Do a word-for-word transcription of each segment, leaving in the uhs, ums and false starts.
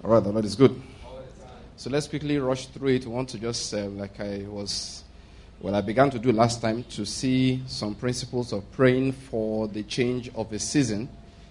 All right, the Lord is good. So let's quickly rush through it. We want to just, uh, like I was, well, I began to do last time, to see some principles of praying for the change of a season.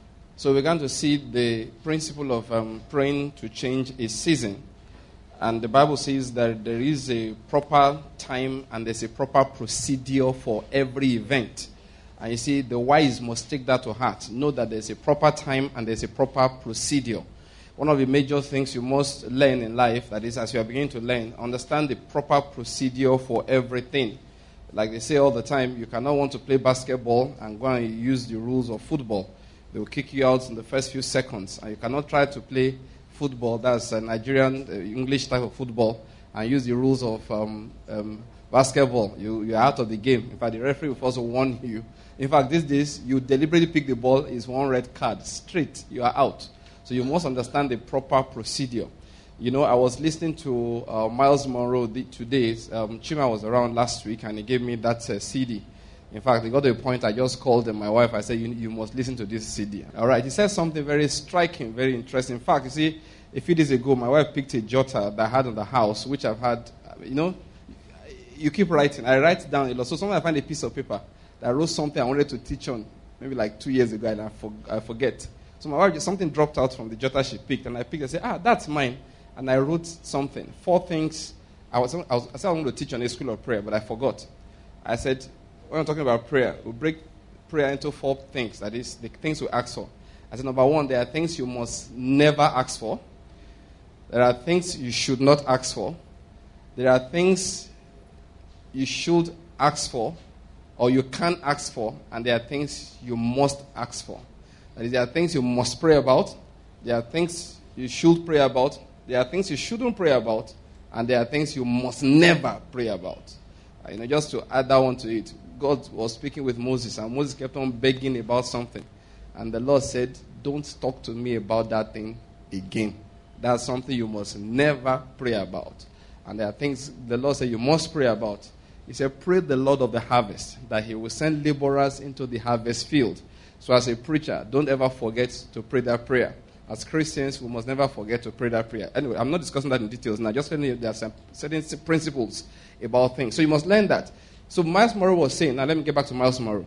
So we began to see the principle of um, praying to change a season. And the Bible says that there is a proper time and there's a proper procedure for every event. And you see, the wise must take that to heart. Know that there's a proper time and there's a proper procedure. One of the major things you must learn in life, that is, as you are beginning to learn, understand the proper procedure for everything. Like they say all the time, you cannot want to play basketball and go and use the rules of football. They will kick you out in the first few seconds. And you cannot try to play football, that's a Nigerian, uh, English type of football, and use the rules of um, um, basketball. You, you're out of the game. In fact, the referee will also warn you. In fact, these days, you deliberately pick the ball, is one red card. Straight, you are out. So you must understand the proper procedure. You know, I was listening to uh, Miles Monroe today. Um, Chima was around last week, and he gave me that uh, C D. In fact, he got to a point, I just called uh, my wife. I said, you, you must listen to this C D. All right, he said something very striking, very interesting. In fact, you see, a few days ago, my wife picked a jotter that I had in the house, which I've had, you know, you keep writing. I write down a lot. So sometimes I find a piece of paper that I wrote something I wanted to teach on, maybe like two years ago, and I, for, I forget. So my wife, just something dropped out from the jotter she picked, and I picked it and said, ah, that's mine. And I wrote something. Four things. I was, I was I said I wanted to teach on a school of prayer, but I forgot. I said, when I'm talking about prayer, we break prayer into four things. That is, the things we ask for. I said, number one, there are things you must never ask for. There are things you should not ask for. There are things you should ask for, or you can ask for, and there are things you must ask for. That is, there are things you must pray about, there are things you should pray about, there are things you shouldn't pray about, and there are things you must never pray about. Uh, you know, just to add that one to it, God was speaking with Moses, and Moses kept on begging about something. And the Lord said, don't talk to me about that thing again. That's something you must never pray about. And there are things the Lord said you must pray about. He said, pray the Lord of the harvest, that he will send laborers into the harvest field. So as a preacher, don't ever forget to pray that prayer. As Christians, we must never forget to pray that prayer. Anyway, I'm not discussing that in details now. Just telling you there are some certain principles about things. So you must learn that. So Miles Monroe was saying, now let me get back to Miles Monroe.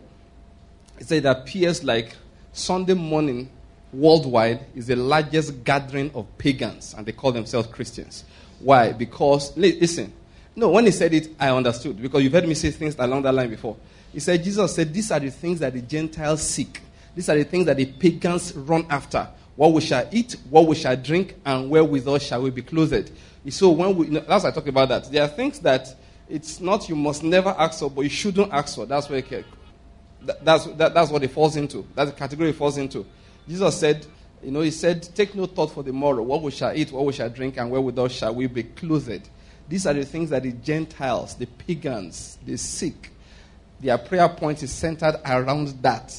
He said it appears like Sunday morning worldwide is the largest gathering of pagans, and they call themselves Christians. Why? Because, listen, no, when he said it, I understood, because you've heard me say things along that line before. He said, Jesus said, these are the things that the Gentiles seek. These are the things that the pagans run after. What we shall eat, what we shall drink, and wherewithal shall we be clothed. So when we, you know, that's why I talk about that. There are things that it's not you must never ask for, but you shouldn't ask for. That's where it, that, that's, that, that's what it falls into. That's the category it falls into. Jesus said, you know, he said, take no thought for the morrow, what we shall eat, what we shall drink, and wherewithal shall we be clothed. These are the things that the Gentiles, the pagans, they seek. Their prayer point is centered around that.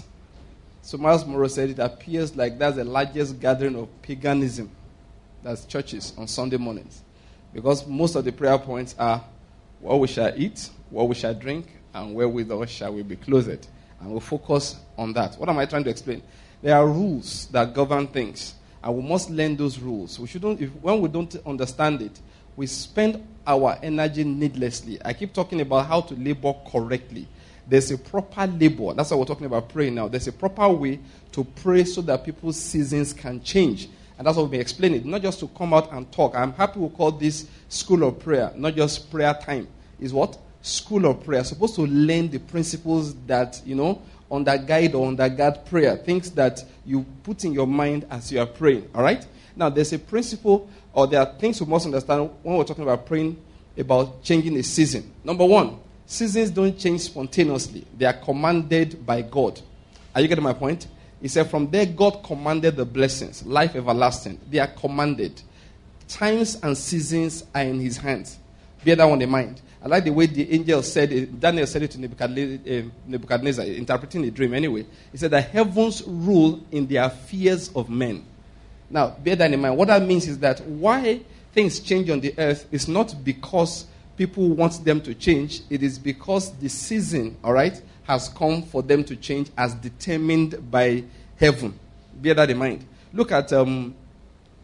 So Miles Monroe said it appears like that's the largest gathering of paganism. That's churches on Sunday mornings. Because most of the prayer points are what we shall eat, what we shall drink, and wherewithal shall we be clothed. And we'll focus on that. What am I trying to explain? There are rules that govern things. And we must learn those rules. We shouldn't, if, when we don't understand it, we spend our energy needlessly. I keep talking about how to labor correctly. There's a proper labor. That's why we're talking about praying now. There's a proper way to pray so that people's seasons can change. And that's what we're explaining. Not just to come out and talk. I'm happy we call this school of prayer, not just prayer time. It's what? School of prayer. Supposed to learn the principles that, you know, underguide or undergird prayer. Things that you put in your mind as you are praying. All right? Now, there's a principle, or there are things we must understand when we're talking about praying about changing a season. Number one, seasons don't change spontaneously. They are commanded by God. Are you getting my point? He said, from there, God commanded the blessings, life everlasting. They are commanded. Times and seasons are in his hands. Bear that one in mind. I like the way the angel said it. Daniel said it to Nebuchadnezzar, interpreting the dream anyway. He said, the heavens rule in the affairs of men. Now, bear that in mind. What that means is that why things change on the earth is not because people want them to change. It is because the season, all right, has come for them to change as determined by heaven. Bear that in mind. Look at um,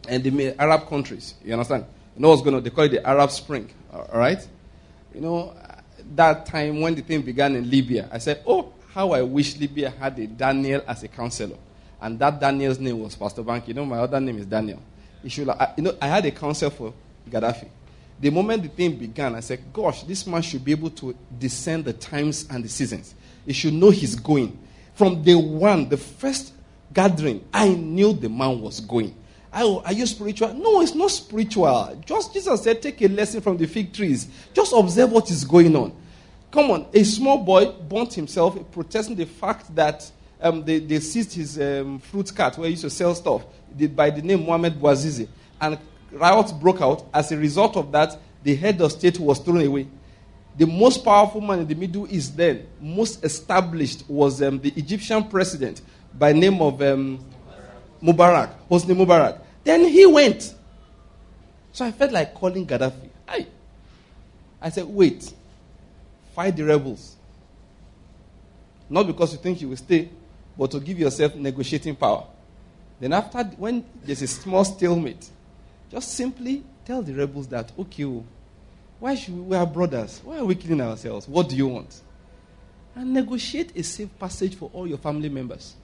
and the Arab countries. You understand? You know what's going on? They call it the Arab Spring. All right? You know, that time when the thing began in Libya, I said, oh, how I wish Libya had a Daniel as a counselor. And that Daniel's name was Pastor Bank. You know, my other name is Daniel. He should, I, you know, I had a counsel for Gaddafi. The moment the thing began, I said, gosh, this man should be able to discern the times and the seasons. He should know he's going. From day one, the first gathering, I knew the man was going. I, are you spiritual? No, it's not spiritual. Just Jesus said, take a lesson from the fig trees. Just observe what is going on. Come on, a small boy burnt himself protesting the fact that um, they, they seized his um, fruit cart where he used to sell stuff by the name Mohamed Bouazizi. And riots broke out. As a result of that, the head of state was thrown away. The most powerful man in the Middle East then, most established, was um, the Egyptian president by name of um, Mubarak, Hosni Mubarak. Then he went. So I felt like calling Gaddafi. I, I said, wait, fight the rebels. Not because you think you will stay, but to give yourself negotiating power. Then after, when there's a small stalemate, just simply tell the rebels that, okay, why should we, we are brothers? Why are we killing ourselves? What do you want? And negotiate a safe passage for all your family members.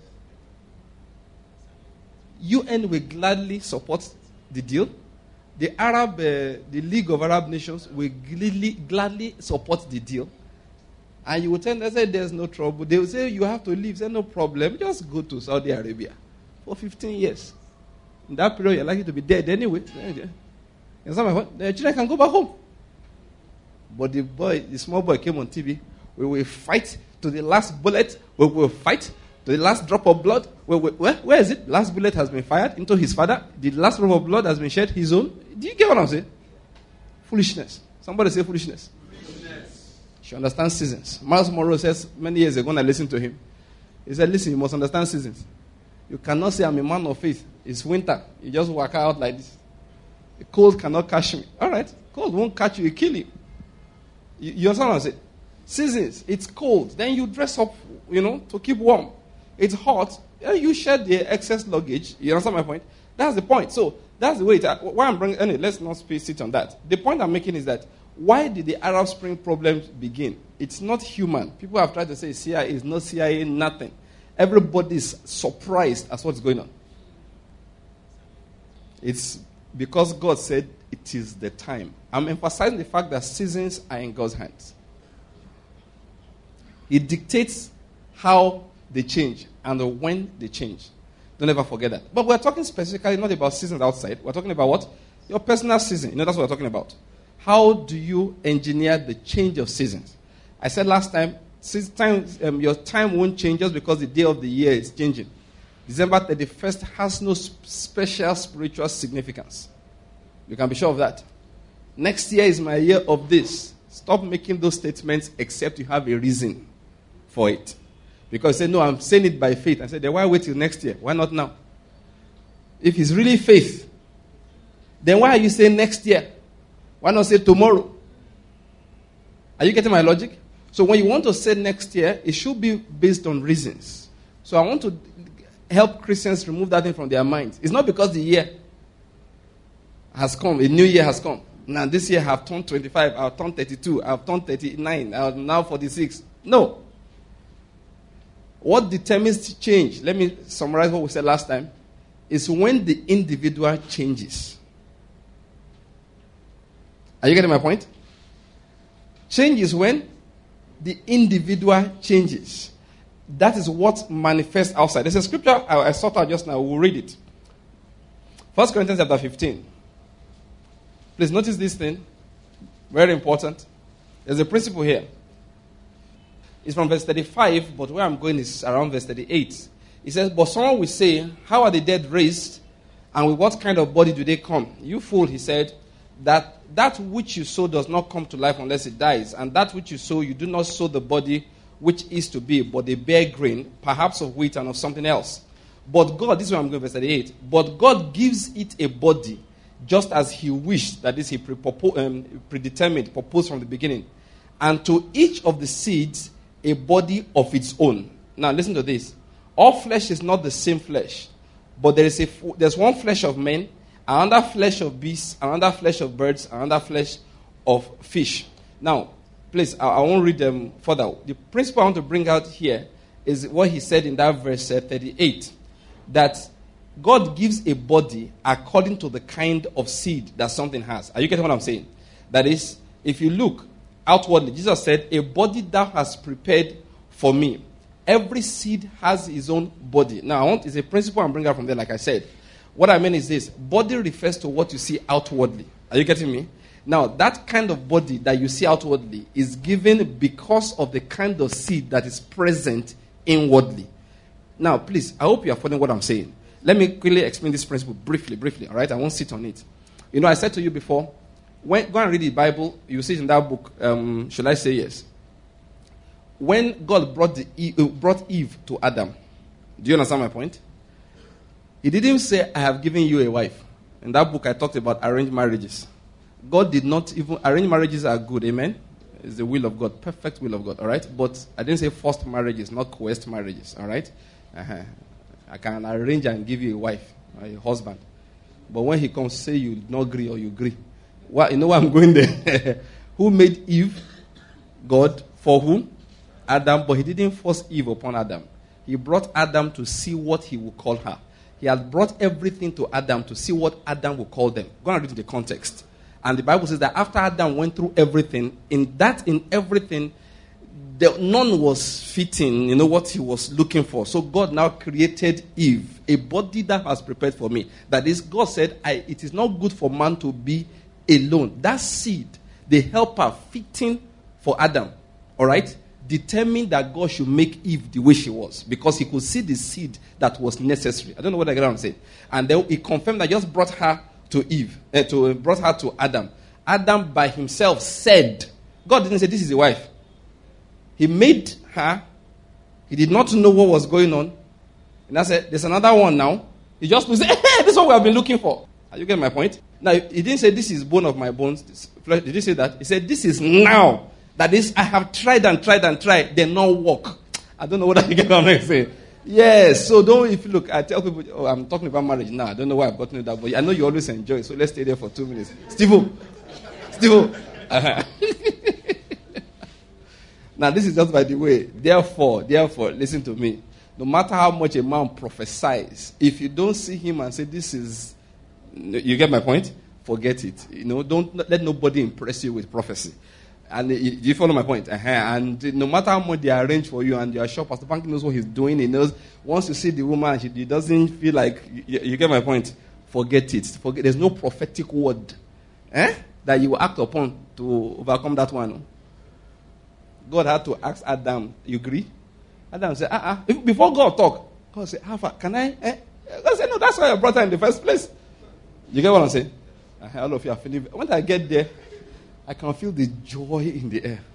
U N will gladly support the deal. The Arab, uh, the League of Arab Nations will gladly, gladly support the deal. And you will tell them, say, there's no trouble. They will say, you have to leave. Say, no problem. Just go to Saudi Arabia for fifteen years. In that period, you're likely to be dead anyway. The children can go back home. But the boy, the small boy came on T V. We will fight to the last bullet. We will fight to the last drop of blood. Where, where, where is it? Last bullet has been fired into his father. The last drop of blood has been shed, his own. Do you get what I'm saying? Foolishness. Somebody say foolishness. Foolishness. You understand seasons. Miles Monroe says many years ago when I listened to him, he said, listen, you must understand seasons. You cannot say I'm a man of faith. It's winter. You just walk out like this. The cold cannot catch me. All right. Cold won't catch you. It kill you. You, you understand what I'm saying? Seasons. It's cold. Then you dress up, you know, to keep warm. It's hot. You shed the excess luggage. You understand my point? That's the point. So that's the way. It, why I'm bringing. Anyway, let's not sit on that. The point I'm making is that why did the Arab Spring problem begin? It's not human. People have tried to say C I A is not C I A, nothing. Everybody is surprised at what's going on. It's because God said it is the time. I'm emphasizing the fact that seasons are in God's hands. He dictates how they change and when they change. Don't ever forget that. But we're talking specifically not about seasons outside. We're talking about what? Your personal season. You know, that's what we're talking about. How do you engineer the change of seasons? I said last time, time um, your time won't change just because the day of the year is changing. December thirty-first has no special spiritual significance. You can be sure of that. Next year is my year of this. Stop making those statements except you have a reason for it. Because you say, no, I'm saying it by faith. I said, then why wait till next year? Why not now? If it's really faith, then why are you saying next year? Why not say tomorrow? Are you getting my logic? So when you want to say next year, it should be based on reasons. So I want to help Christians remove that thing from their minds. It's not because the year has come, a new year has come. Now this year I have turned twenty-five, I have turned thirty-two, I have turned thirty-nine, I am now forty-six. No. What determines change, let me summarize what we said last time, is when the individual changes. Are you getting my point? Change is when the individual changes. That is what manifests outside. There's a scripture I, I sought out just now. We'll read it. First Corinthians chapter fifteen. Please notice this thing. Very important. There's a principle here. It's from verse thirty-five, but where I'm going is around verse thirty-eight. It says, but someone will say, how are the dead raised? And with what kind of body do they come? You fool, he said, that that which you sow does not come to life unless it dies. And that which you sow, you do not sow the body which is to be, but a bare grain, perhaps of wheat and of something else. But God, this is where I'm going, verse thirty-eight. But God gives it a body, just as he wished, that is, he pre- um, predetermined, proposed from the beginning. And to each of the seeds, a body of its own. Now listen to this. All flesh is not the same flesh, but there is a there's one flesh of men, another flesh of beasts, another flesh of birds, another flesh of fish. Now, please, I, I won't read them further. The principle I want to bring out here is what he said in that verse uh, thirty-eight, that God gives a body according to the kind of seed that something has. Are you getting what I'm saying? That is, if you look outwardly, Jesus said, a body thou hast prepared for me. Every seed has its own body. Now, I want, it's a principle I'm bringing out from there, like I said. What I mean is this. Body refers to what you see outwardly. Are you getting me? Now, that kind of body that you see outwardly is given because of the kind of seed that is present inwardly. Now, please, I hope you are following what I'm saying. Let me quickly explain this principle briefly, briefly, all right? I won't sit on it. You know, I said to you before, when, go and read the Bible, you see it in that book, um, Should I Say Yes? When God brought, the, uh, brought Eve to Adam, do you understand my point? He didn't say, I have given you a wife. In that book, I talked about arranged marriages. God did not even, arranged marriages are good, amen? It's the will of God, perfect will of God, all right? But I didn't say forced marriages, not coerced marriages, all right? Uh-huh. I can arrange and give you a wife, a husband. But when he comes, say you not agree or you agree. Well, you know where I'm going there? Who made Eve? God. For who? Adam. But he didn't force Eve upon Adam. He brought Adam to see what he would call her. He had brought everything to Adam to see what Adam would call them. Go and read the context. And the Bible says that after Adam went through everything, in that, in everything, the, none was fitting, you know, what he was looking for. So God now created Eve, a body that was prepared for me. That is, God said, I, it is not good for man to be alone. That seed, the helper fitting for Adam, all right, determined that God should make Eve the way she was. Because he could see the seed that was necessary. I don't know what I get on saying. And then he confirmed that just brought her to Eve, uh, to brought her to Adam. Adam by himself said, God didn't say this is a wife. He made her. He did not know what was going on. And I said, there's another one now. He just said, hey, this is what we have been looking for. Are you getting my point? Now, he didn't say, this is bone of my bones. This flesh. Did he say that? He said, this is now. That is, I have tried and tried and tried. They not work. I don't know what I get on saying. Yes. So don't, if you look, I tell people, oh, I'm talking about marriage now. I don't know why I've gotten to that. But I know you always enjoy it. So let's stay there for two minutes. Steve-O. Steve-O. Uh-huh. Now, this is just by the way. Therefore, therefore, listen to me. No matter how much a man prophesies, if you don't see him and say, this is, you get my point? Forget it. You know, don't let nobody impress you with prophecy. And do you follow my point? Uh-huh. And no matter how much they arrange for you and you are sure Pastor Banky knows what he's doing, he knows, once you see the woman, she, he doesn't feel like, you, you get my point? Forget it. Forget. There's no prophetic word eh, that you will act upon to overcome that one. God had to ask Adam, you agree? Adam said, uh-uh. If, before God talk, God said, Alpha, can I? Eh? God said, no, that's why I brought her in the first place. You get what I'm saying? Uh, all of you are feeling. When I get there, I can feel the joy in the air.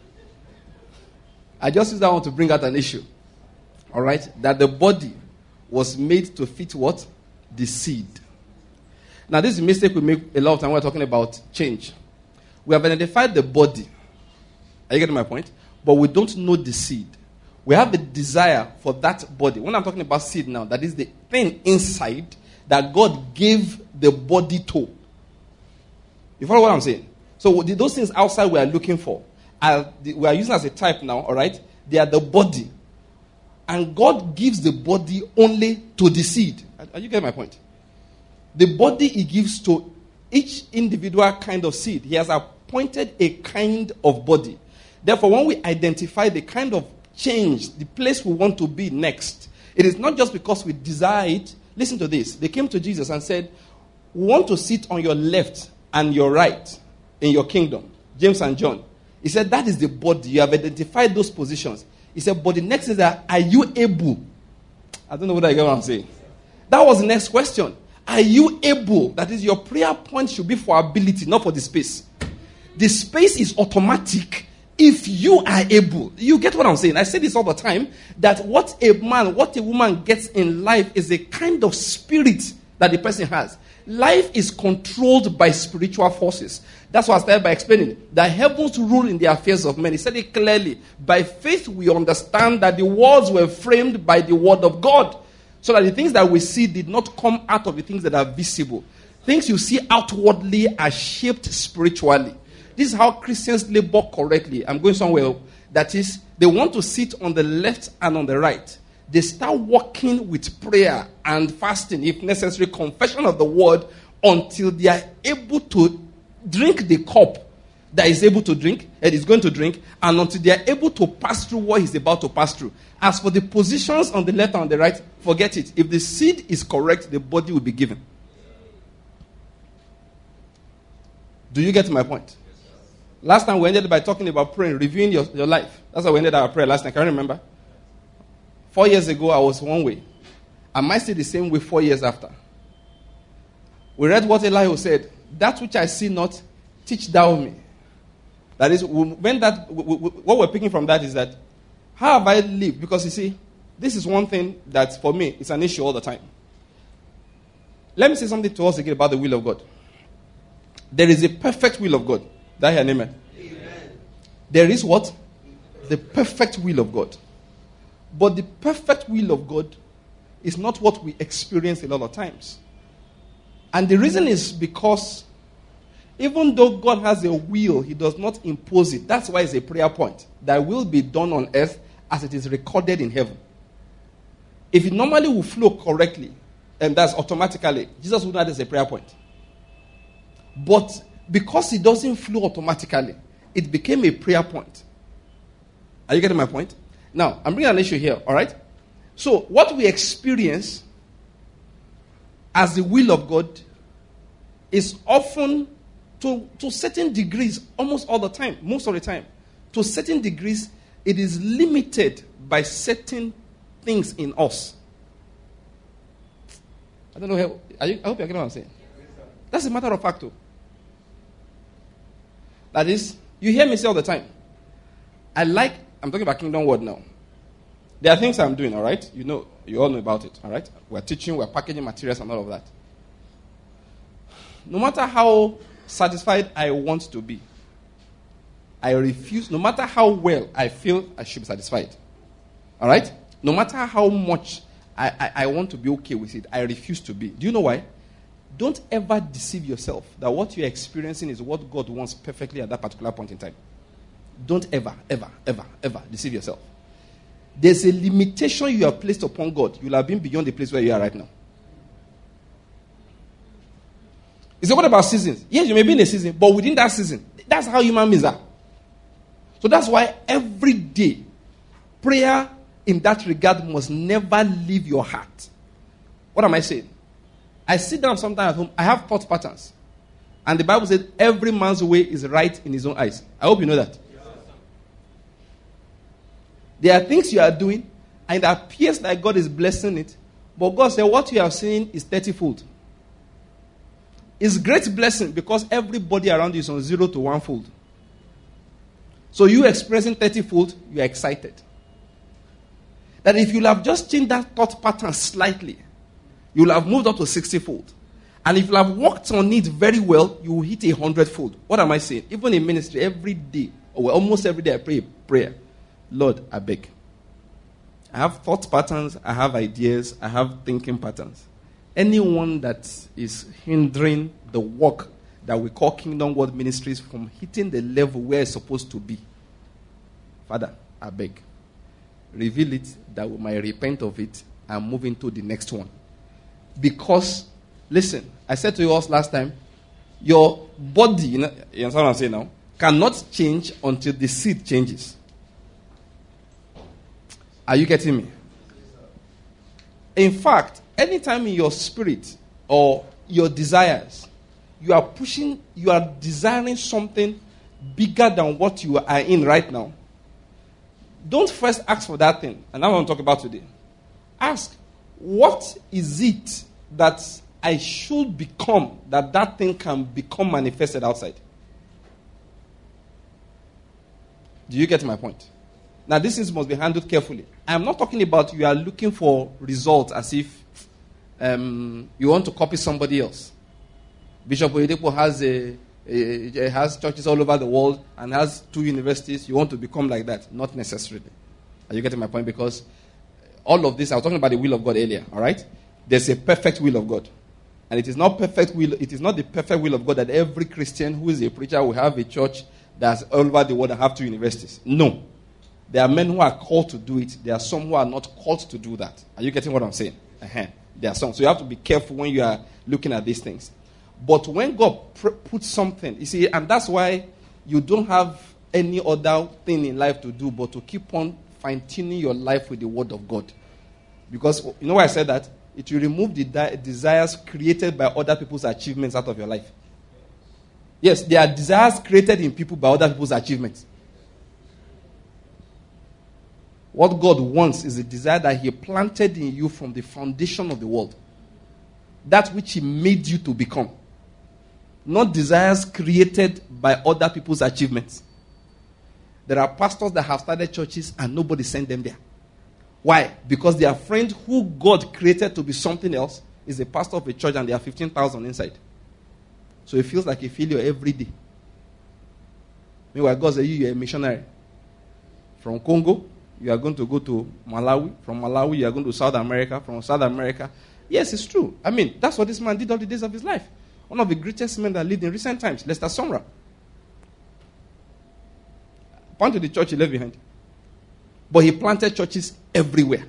I just use that one to bring out an issue. All right? That the body was made to fit what? The seed. Now, this is a mistake we make a lot of time when we're talking about change. We have identified the body. Are you getting my point? But we don't know the seed. We have a desire for that body. When I'm talking about seed now, that is the thing inside that God gave the body to. You follow what I'm saying? So those things outside we are looking for, are the, we are using as a type now, all right? They are the body. And God gives the body only to the seed. Are you getting my point? The body he gives to each individual kind of seed. He has appointed a kind of body. Therefore, when we identify the kind of change, the place we want to be next, it is not just because we desire it. Listen to this. They came to Jesus and said, we want to sit on your left and your right in your kingdom. James and John. He said, that is the body. You have identified those positions. He said, but the next is that, are you able? I don't know what I get what I'm saying. That was the next question. Are you able? That is, your prayer point should be for ability, not for the space. The space is automatic if you are able. You get what I'm saying? I say this all the time, that what a man, what a woman gets in life is a kind of spirit that the person has. Life is controlled by spiritual forces. That's what I started by explaining. The heavens rule in the affairs of men. He said it clearly. By faith we understand that the worlds were framed by the word of God. So that the things that we see did not come out of the things that are visible. Things you see outwardly are shaped spiritually. This is how Christians labor correctly. I'm going somewhere. That is, they want to sit on the left and on the right. They start working with prayer and fasting, if necessary, confession of the word, until they are able to drink the cup that is able to drink, and is going to drink, and until they are able to pass through what he's about to pass through. As for the positions on the left and on the right, forget it. If the seed is correct, the body will be given. Do you get my point? Last time we ended by talking about praying, reviewing your, your life. That's how we ended our prayer last time. Can you remember? Four years ago, I was one way. I might stay the same way four years after. We read what Elihu said. That which I see not, teach thou me. That is, when that, what we're picking from that is that, how have I lived? Because you see, this is one thing that for me, it's an issue all the time. Let me say something to us again about the will of God. There is a perfect will of God. Did I hear an amen? Amen. There is what? The perfect will of God. But the perfect will of God is not what we experience a lot of times. And the reason is because even though God has a will, he does not impose it. That's why it's a prayer point. Thy will be done on earth as it is recorded in heaven. If it normally will flow correctly, and that's automatically, Jesus would not as a prayer point. But because it doesn't flow automatically, it became a prayer point. Are you getting my point? Now, I'm bringing an issue here, all right? So, what we experience as the will of God is often, to, to certain degrees, almost all the time, most of the time, to certain degrees, it is limited by certain things in us. I don't know, how, are you, I hope you're getting what I'm saying. That's a matter of fact, too. That is, you hear me say all the time, I like, I'm talking about Kingdom Word now. There are things I'm doing, all right? You know, you all know about it, all right? We're teaching, we're packaging materials and all of that. No matter how satisfied I want to be, I refuse, no matter how well I feel I should be satisfied. All right? No matter how much I, I, I want to be okay with it, I refuse to be. Do you know why? Don't ever deceive yourself that what you're experiencing is what God wants perfectly at that particular point in time. Don't ever, ever, ever, ever deceive yourself. There's a limitation you have placed upon God. You'll have been beyond the place where you are right now. It's what about seasons? Yes, you may be in a season, but within that season, that's how human beings are. So that's why every day, prayer in that regard must never leave your heart. What am I saying? I sit down sometimes at home, I have thought patterns. And the Bible says every man's way is right in his own eyes. I hope you know that. There are things you are doing, and it appears like God is blessing it. But God said, what you are seeing is thirty-fold. It's great blessing because everybody around you is on zero to one-fold. So you experiencing thirty-fold, you are excited. That if you'll have just changed that thought pattern slightly, you'll have moved up to sixty-fold. And if you have worked on it very well, you will hit a hundred-fold. What am I saying? Even in ministry, every day, or almost every day I pray a prayer. Lord, I beg. I have thought patterns, I have ideas, I have thinking patterns. Anyone that is hindering the work that we call Kingdom Word Ministries from hitting the level where it's supposed to be, Father, I beg. Reveal it that we might repent of it and move into the next one. Because, listen, I said to you all last time, your body, you, know, you understand what I'm saying now, cannot change until the seed changes. Are you getting me? In fact, anytime in your spirit or your desires, you are pushing, you are desiring something bigger than what you are in right now, don't first ask for that thing. And that's what I'm talking about today. Ask, what is it that I should become that that thing can become manifested outside? Do you get my point? Now, this things must be handled carefully. I'm not talking about you are looking for results as if um, you want to copy somebody else. Bishop Oyedepo has a, a, a, has churches all over the world and has two universities. You want to become like that? Not necessarily. Are you getting my point? Because all of this, I was talking about the will of God earlier, all right? There's a perfect will of God. And it is not perfect will. It is not the perfect will of God that every Christian who is a preacher will have a church that's all over the world and have two universities. No. There are men who are called to do it. There are some who are not called to do that. Are you getting what I'm saying? Uh-huh. There are some. So you have to be careful when you are looking at these things. But when God pr- puts something, you see, and that's why you don't have any other thing in life to do but to keep on fine-tuning your life with the Word of God. Because, you know why I said that? It will remove the di- desires created by other people's achievements out of your life. Yes, there are desires created in people by other people's achievements. What God wants is a desire that He planted in you from the foundation of the world. That which He made you to become. Not desires created by other people's achievements. There are pastors that have started churches and nobody sent them there. Why? Because their friend who God created to be something else is a pastor of a church and there are fifteen thousand inside. So it feels like a failure every day. Meanwhile, God said, you are a missionary. From Congo, you are going to go to Malawi. From Malawi, you are going to South America. From South America. Yes, it's true. I mean, that's what this man did all the days of his life. One of the greatest men that lived in recent times, Lester Sumrall. Point to the church he left behind. But he planted churches everywhere.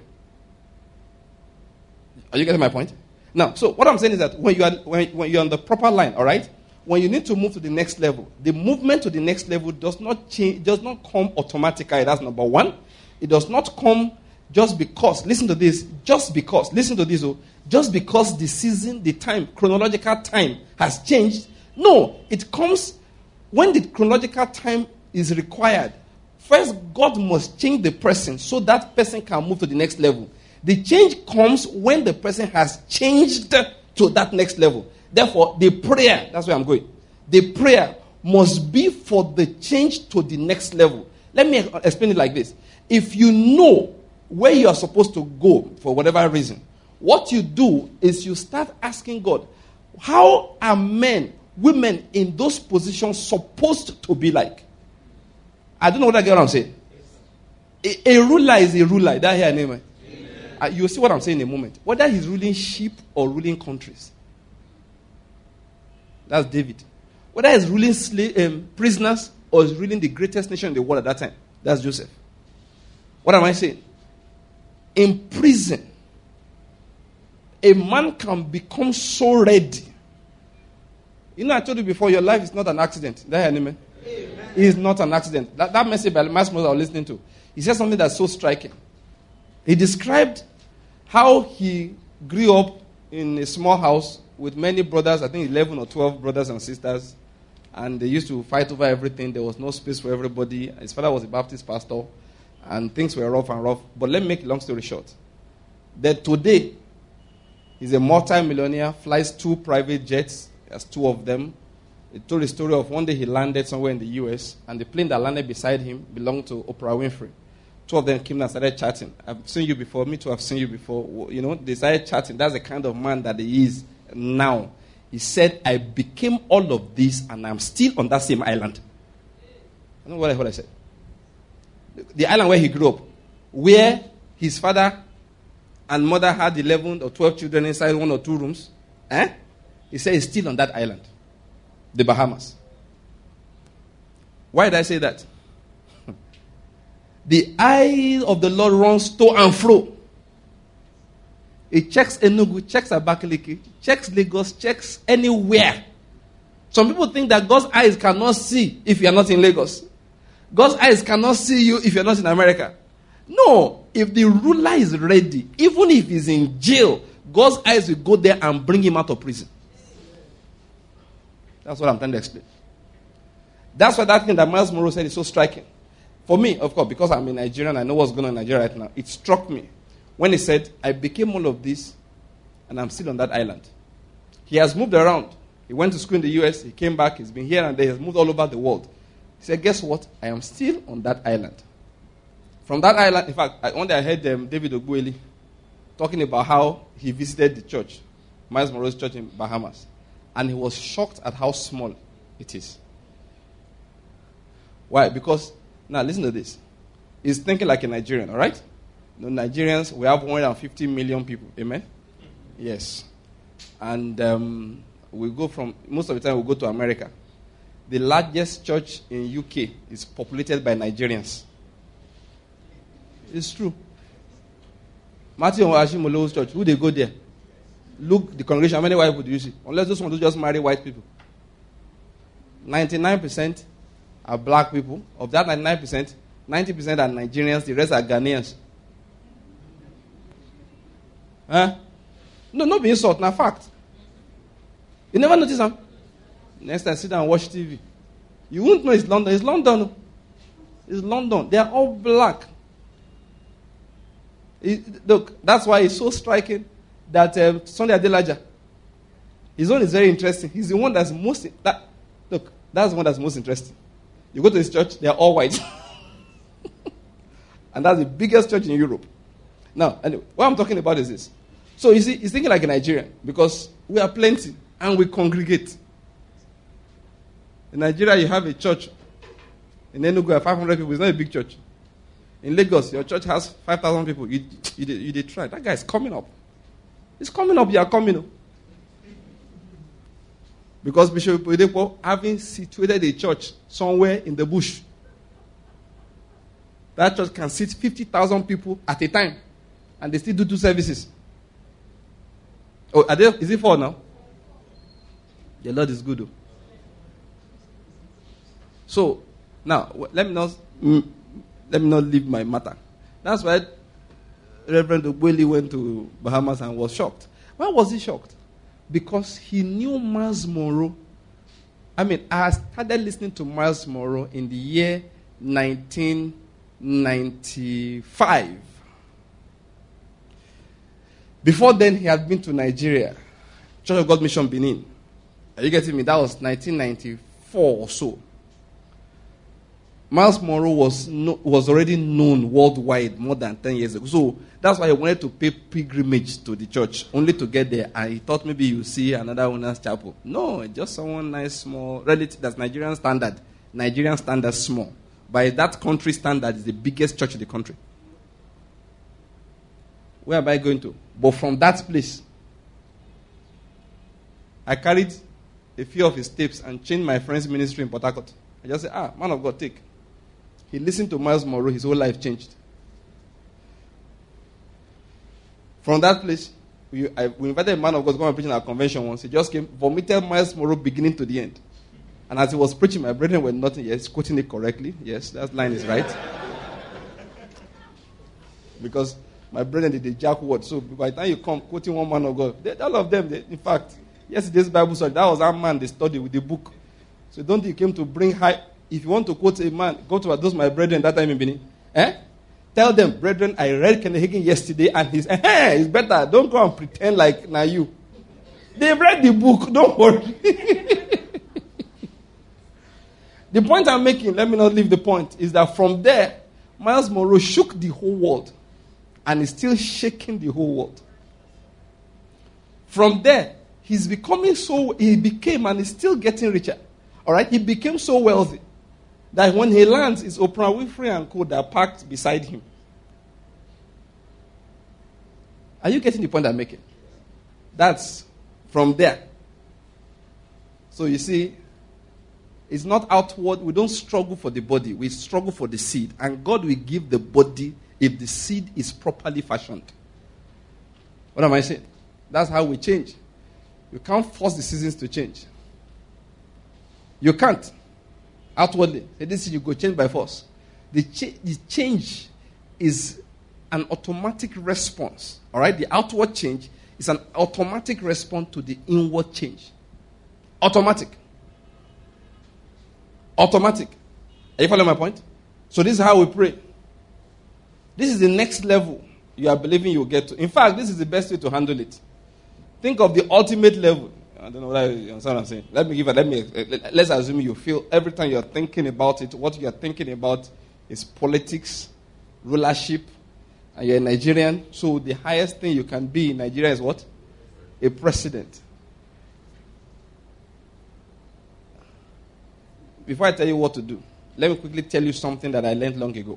Are you getting my point? Now, so what I'm saying is that when you are when, when you're on the proper line, all right, when you need to move to the next level, the movement to the next level does not change, does not come automatically. That's number one. It does not come just because. Listen to this. Just because. Listen to this. Oh, just because the season, the time, chronological time has changed. No, it comes when the chronological time is required. First, God must change the person so that person can move to the next level. The change comes when the person has changed to that next level. Therefore, the prayer, that's where I'm going. The prayer must be for the change to the next level. Let me explain it like this. If you know where you are supposed to go for whatever reason, what you do is you start asking God, how are men, women in those positions supposed to be like? I don't know what I get what I'm saying. A, a ruler is a ruler. That here name. Uh, you'll see what I'm saying in a moment. Whether he's ruling sheep or ruling countries. That's David. Whether he's ruling slave, um, prisoners or he's ruling the greatest nation in the world at that time. That's Joseph. What am I saying? In prison, a man can become so ready. You know, I told you before, your life is not an accident. That here name. It is not an accident. That, that message by Miles Monroe I was listening to, he said something that's so striking. He described how he grew up in a small house with many brothers, I think eleven or twelve brothers and sisters, and they used to fight over everything. There was no space for everybody. His father was a Baptist pastor, and things were rough and rough. But let me make a long story short. That today, he's a multi-millionaire, flies two private jets, has two of them. He told a story of one day he landed somewhere in the U S, and the plane that landed beside him belonged to Oprah Winfrey. Two of them came and started chatting. I've seen you before. Me too, I've seen you before. You know, they started chatting. That's the kind of man that he is now. He said, I became all of this, and I'm still on that same island. I don't know what I, what I said. The island where he grew up, where his father and mother had eleven or twelve children inside one or two rooms. Eh? He said he's still on that island. The Bahamas. Why did I say that? The eye of the Lord runs to and fro. It checks Enugu, checks Abakaliki, checks Lagos, checks anywhere. Some people think that God's eyes cannot see if you are not in Lagos. God's eyes cannot see you if you are not in America. No. If the ruler is ready, even if he's in jail, God's eyes will go there and bring him out of prison. That's what I'm trying to explain. That's why that thing that Miles Monroe said is so striking. For me, of course, because I'm a Nigerian, I know what's going on in Nigeria right now. It struck me when he said, I became all of this, and I'm still on that island. He has moved around. He went to school in the U S. He came back. He's been here and there. He's moved all over the world. He said, guess what? I am still on that island. From that island, in fact, I, one day I heard um, David Ogbueli talking about how he visited the church, Miles Monroe's church in Bahamas. And he was shocked at how small it is. Why? Because, now listen to this. He's thinking like a Nigerian, all right? No, Nigerians, we have one hundred fifty million people. Amen? Yes. And um, we go from, most of the time we go to America. The largest church in U K is populated by Nigerians. It's true. Matthew Ashimolo's church, who they go there? Look, the congregation, how many white people do you see? Unless those ones who just marry white people. ninety-nine percent are black people. Of that ninety-nine percent, ninety percent are Nigerians, the rest are Ghanaians. Huh? No, not being insult, now fact. You never notice them? Next time, sit down and watch T V. You won't know it's London. It's London. It's London. They are all black. It, look, that's why it's so striking that um, Sunday Adelaja, his own is very interesting. He's the one that's most, that, look, that's the one that's most interesting. You go to his church, they are all white. And that's the biggest church in Europe. Now, anyway, what I'm talking about is this. So you see, he's thinking like a Nigerian because we are plenty and we congregate. In Nigeria, you have a church. In Enugu, you have five hundred people. It's not a big church. In Lagos, your church has five thousand people. You, you, you, you try. That guy is coming up. It's coming up. You are coming up. Because Bishop Oyedepo having situated a church somewhere in the bush. That church can seat fifty thousand people at a time. And they still do two services. Oh, are they, is it four now? The Lord is good, though. So, now, let me not, mm, let me not leave my matter. That's why Reverend Ogbeli went to Bahamas and was shocked. Why was he shocked? Because he knew Miles Monroe. I mean, I started listening to Miles Monroe in the year nineteen ninety-five. Before then, he had been to Nigeria, Church of God Mission Benin. Are you getting me? That was nineteen ninety-four or so. Miles Monroe was no, was already known worldwide more than ten years ago. So that's why he wanted to pay pilgrimage to the church, only to get there. And he thought maybe you see another owner's chapel. No, just someone nice, small, relative. That's Nigerian standard. Nigerian standard small. By that country standard, is the biggest church in the country. Where am I going to? But from that place, I carried a few of his tapes and changed my friend's ministry in Port Harcourt. I just said, ah, man of God, take. He listened to Miles Monroe, his whole life changed. From that place, we, I, we invited a man of God to come and preach in our convention once. He just came, vomited Miles Monroe beginning to the end. And as he was preaching, my brethren were nothing. Yes, quoting it correctly. Yes, that line is right. Because my brethren did the jack word. So by the time you come quoting one man of God, they, all of them, they, in fact, yesterday's Bible study, that was our man they studied with the book. So don't think he came to bring high. If you want to quote a man, go to those my brethren that time in Benin. Eh? Tell them, brethren, I read Kenneth Hagin yesterday and he's, eh, it's better. Don't go and pretend like now you. They've read the book, don't worry. The point I'm making, let me not leave the point, is that from there, Miles Monroe shook the whole world and is still shaking the whole world. From there, he's becoming so, he became and is still getting richer. All right? He became so wealthy that when he lands, it's Oprah Winfrey and co that are parked beside him. Are you getting the point I'm making? That's from there. So you see, it's not outward. We don't struggle for the body. We struggle for the seed. And God will give the body if the seed is properly fashioned. What am I saying? That's how we change. You can't force the seasons to change. You can't. Outwardly. Say this you go change by force. The, cha- the change is an automatic response. All right? The outward change is an automatic response to the inward change. Automatic. Automatic. Are you following my point? So this is how we pray. This is the next level you are believing you'll get to. In fact, this is the best way to handle it. Think of the ultimate level. I don't know what I, you understand what I'm saying. Let me give it. Let me. Let's assume you feel every time you're thinking about it, what you're thinking about is politics, rulership, and you're a Nigerian. So the highest thing you can be in Nigeria is what? A president. Before I tell you what to do, let me quickly tell you something that I learned long ago.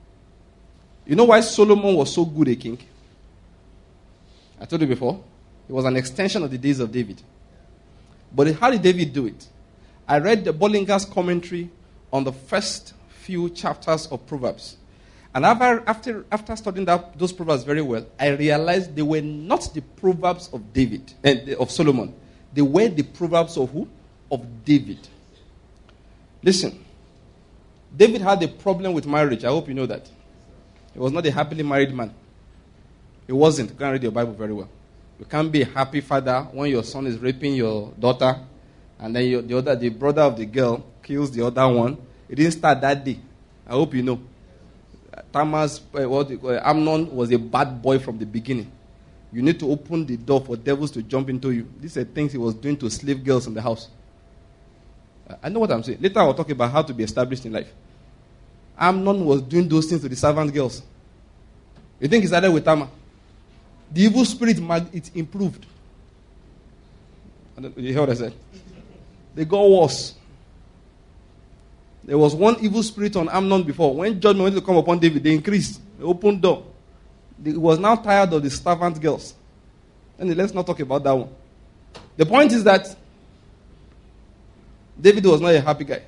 You know why Solomon was so good a king? I told you before. It was an extension of the days of David. But how did David do it? I read the Bollinger's commentary on the first few chapters of Proverbs. And after, after, after studying that, those Proverbs very well, I realized they were not the Proverbs of David, uh, of Solomon. They were the Proverbs of who? Of David. Listen. David had a problem with marriage. I hope you know that. He was not a happily married man. He wasn't. You can't read your Bible very well. You can't be a happy father when your son is raping your daughter, and then your, the other, the brother of the girl kills the other one. It didn't start that day. I hope you know. Tamar's, uh, what uh, Amnon was a bad boy from the beginning. You need to open the door for devils to jump into you. These are things he was doing to slave girls in the house. Uh, I know what I'm saying. Later I will talk about how to be established in life. Amnon was doing those things to the servant girls. You think he started with Tamar? The evil spirit, it improved. You hear what I said? They got worse. There was one evil spirit on Amnon before. When judgment went to come upon David, they increased. They opened door. He was now tired of the servant girls. And let's not talk about that one. The point is that David was not a happy guy.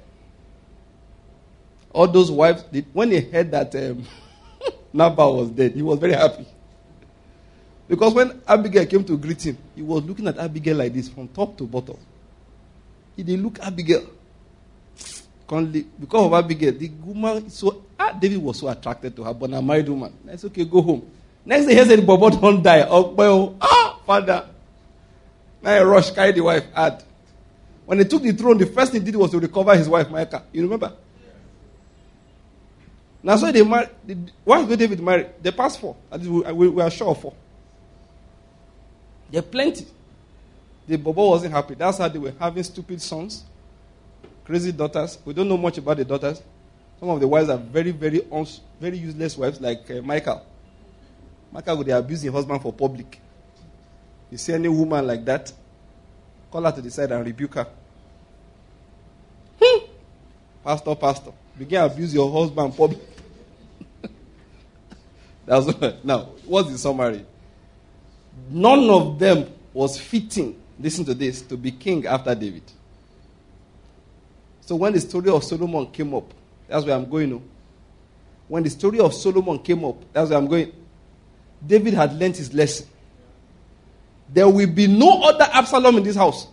All those wives, when they heard that um, Nabal was dead, he was very happy. Because when Abigail came to greet him, he was looking at Abigail like this, from top to bottom. He didn't look at Abigail. Because of Abigail, the woman, so ah, David was so attracted to her, but a married woman. That's okay, go home. Next day, he said, Bobo don't die. Oh, well, ah, father. Now he rushed, carried the wife, add. When he took the throne, the first thing he did was to recover his wife, Maacah. You remember? Now, so they married. The, why did David marry? They passed four. We, we, we are sure of four. There are plenty. The Bobo wasn't happy. That's how they were having stupid sons. Crazy daughters. We don't know much about the daughters. Some of the wives are very, very uns- very useless wives, like uh, Michael. Michael would abuse his husband for public. You see any woman like that, call her to the side and rebuke her. Hmm. Pastor, pastor, begin to abuse your husband public. That's what, now, what's the summary? None of them was fitting, listen to this, to be king after David. So when the story of Solomon came up, that's where I'm going now. When the story of Solomon came up, that's where I'm going. David had learned his lesson. There will be no other Absalom in this house.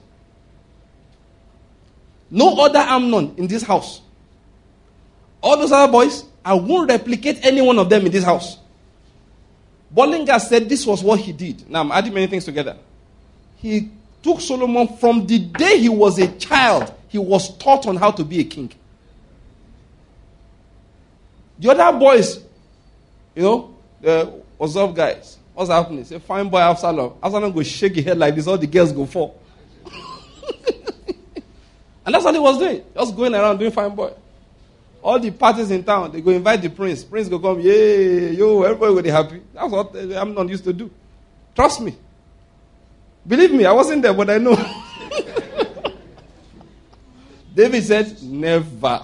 No other Amnon in this house. All those other boys, I won't replicate any one of them in this house. Bollinger said this was what he did. Now I'm adding many things together. He took Solomon from the day he was a child. He was taught on how to be a king. The other boys, you know, uh, what's up, guys? What's happening? Say, fine boy, Absalom. Absalom go shake his head like this, all the girls go fall. And that's what he was doing. Just going around doing fine boy. All the parties in town, they go invite the prince. Prince go come, yay, yo, everybody will be happy. That's what I'm not used to do. Trust me. Believe me, I wasn't there, but I know. David said, never.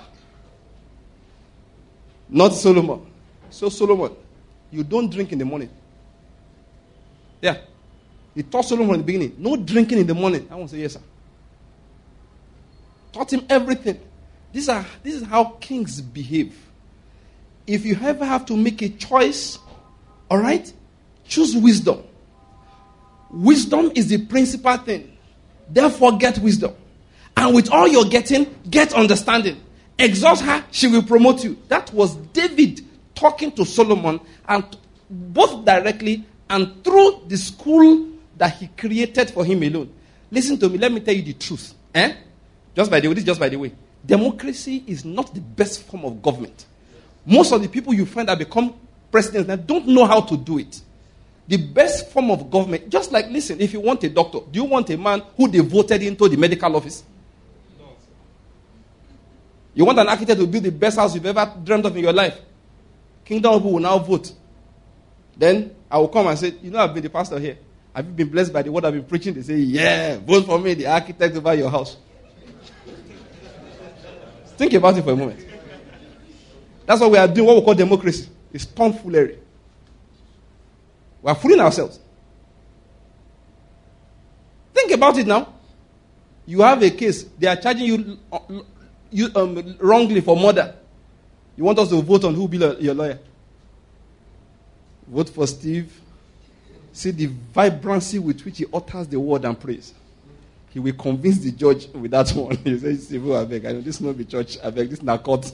Not Solomon. So Solomon, you don't drink in the morning. Yeah. He taught Solomon in the beginning, no drinking in the morning. I won't say yes, sir. Taught him everything. These are, this is how kings behave. If you ever have to make a choice, all right, choose wisdom. Wisdom is the principal thing. Therefore, get wisdom. And with all you're getting, get understanding. Exalt her, she will promote you. That was David talking to Solomon, and both directly and through the school that he created for him alone. Listen to me, let me tell you the truth. Eh? Just by the way, this is just by the way. Democracy is not the best form of government. Most of the people you find that become presidents now don't know how to do it. The best form of government, just like, listen, if you want a doctor, do you want a man who they voted into the medical office? No. You want an architect to build the best house you've ever dreamt of in your life? Kingdom people will now vote. Then I will come and say, you know, I've been the pastor here. Have you been blessed by the word I've been preaching? They say, yeah, vote for me, the architect over your house. Think about it for a moment. That's what we are doing, what we call democracy. It's tomfoolery. We are fooling ourselves. think about it now. You have a case. They are charging you, uh, you um, wrongly for murder. You want us to vote on who will be your lawyer? Vote for Steve. See the vibrancy with which he utters the word and praise. He will convince the judge with that one. He says, Steve, I beg. I know this is not the church. I beg. This is not court.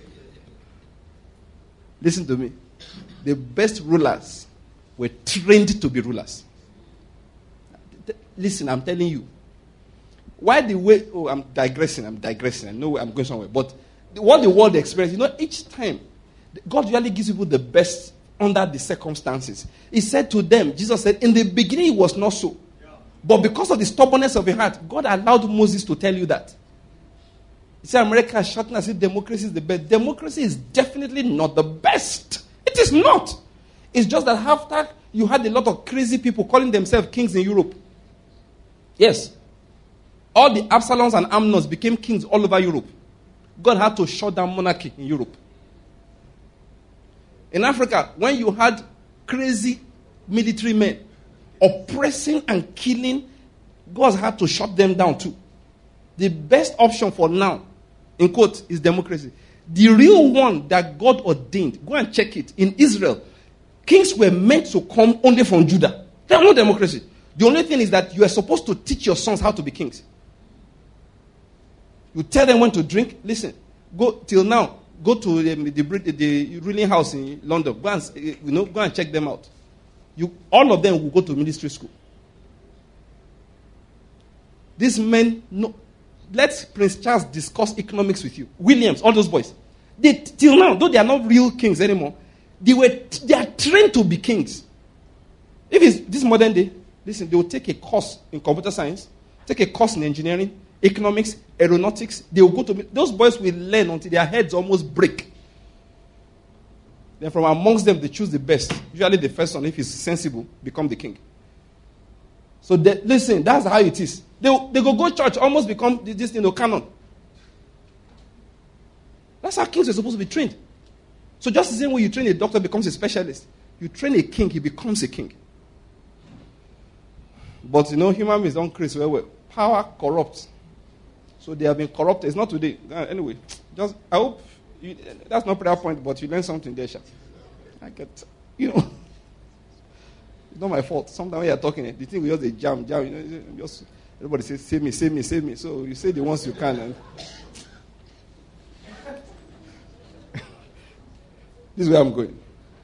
Listen to me. The best rulers were trained to be rulers. Listen, I'm telling you. Why the way, oh, I'm digressing, I'm digressing. I know I'm going somewhere. But what the world experiences, you know, each time, God usually gives people the best under the circumstances. He said to them, Jesus said, in the beginning it was not so. Yeah. But because of the stubbornness of your heart, God allowed Moses to tell you that. He said, America is shouting as if democracy is the best. Democracy is definitely not the best. It is not. It's just that after you had a lot of crazy people calling themselves kings in Europe. Yes. All the Absaloms and Amnons became kings all over Europe. God had to shut down monarchy in Europe. In Africa, when you had crazy military men oppressing and killing, God had to shut them down too. The best option for now, in quote, is democracy. The real one that God ordained, go and check it. In Israel, kings were meant to come only from Judah. There was no democracy. The only thing is that you are supposed to teach your sons how to be kings. You tell them when to drink. Listen, go till now. Go to the, the, the ruling house in London. Go and, you know, go and check them out. You, all of them will go to ministry school. These men, no, let Prince Charles discuss economics with you. Williams, all those boys. They, till now, though they are not real kings anymore, they were they are trained to be kings. If it's this modern day, listen, they will take a course in computer science, take a course in engineering, economics, aeronautics. They will go to those boys will learn until their heads almost break. Then from amongst them, they choose the best. Usually the first one, if he's sensible, become the king. So they, listen, that's how it is. They, they go go church, almost become this you know, canon. That's how kings are supposed to be trained. So just the same way you train a doctor becomes a specialist, you train a king, he becomes a king. But you know, human beings don't increase well, well. Power corrupts. So they have been corrupted. It's not today. Uh, anyway, just I hope you, that's not prayer point, but you learn something there, Sha. I get, you know, it's not my fault. Sometimes when you're talking, the thing we just a jam, jam. You know, just everybody says, "Save me, save me, save me." So you say the ones you can. And this is where I'm going.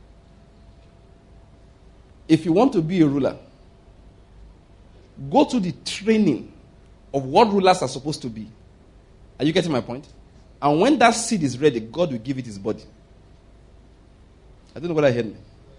If you want to be a ruler, go to the training of what rulers are supposed to be. Are you getting my point? And when that seed is ready, God will give it his body. I don't know whether I heard me.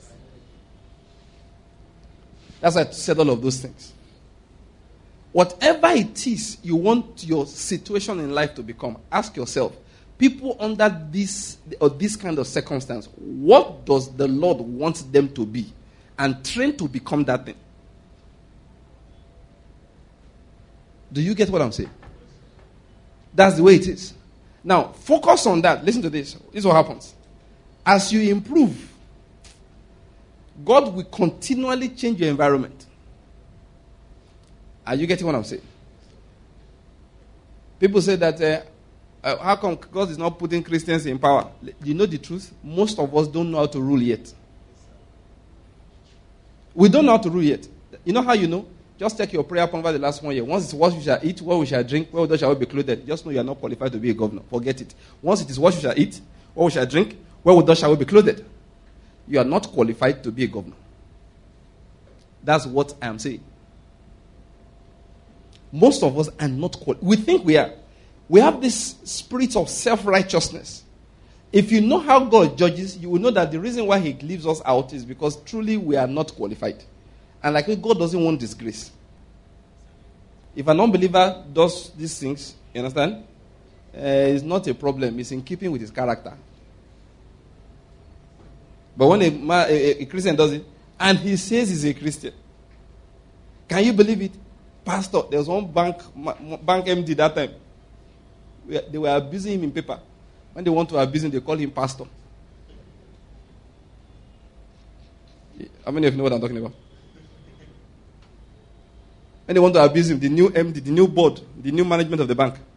That's why I said all of those things. Whatever it is you want your situation in life to become, ask yourself, people under this or this kind of circumstance, what does the Lord want them to be? And train to become that thing. Do you get what I'm saying? That's the way it is. Now, focus on that. Listen to this. This is what happens. As you improve, God will continually change your environment. Are you getting what I'm saying? People say that, uh, uh, how come God is not putting Christians in power? You know the truth? Most of us don't know how to rule yet. We don't know how to rule yet. You know how you know? Just take your prayer point over the last one year. Once it's what we shall eat, what we shall drink, where we shall we be clothed, just know you are not qualified to be a governor. Forget it. Once it is what we shall eat, what we shall drink, where we shall we be clothed, you are not qualified to be a governor. That's what I am saying. Most of us are not qualified. We think we are. We have this spirit of self-righteousness. If you know how God judges, you will know that the reason why he leaves us out is because truly we are not qualified. And like God doesn't want disgrace. If an unbeliever does these things, you understand? Uh, it's not a problem. It's in keeping with his character. But when a, a, a Christian does it, and he says he's a Christian, can you believe it? Pastor, there was one bank bank M D that time. They were abusing him in paper. When they want to abuse him, they call him pastor. How many of you know what I'm talking about? When they want to abuse him, the new M D, the new board, the new management of the bank,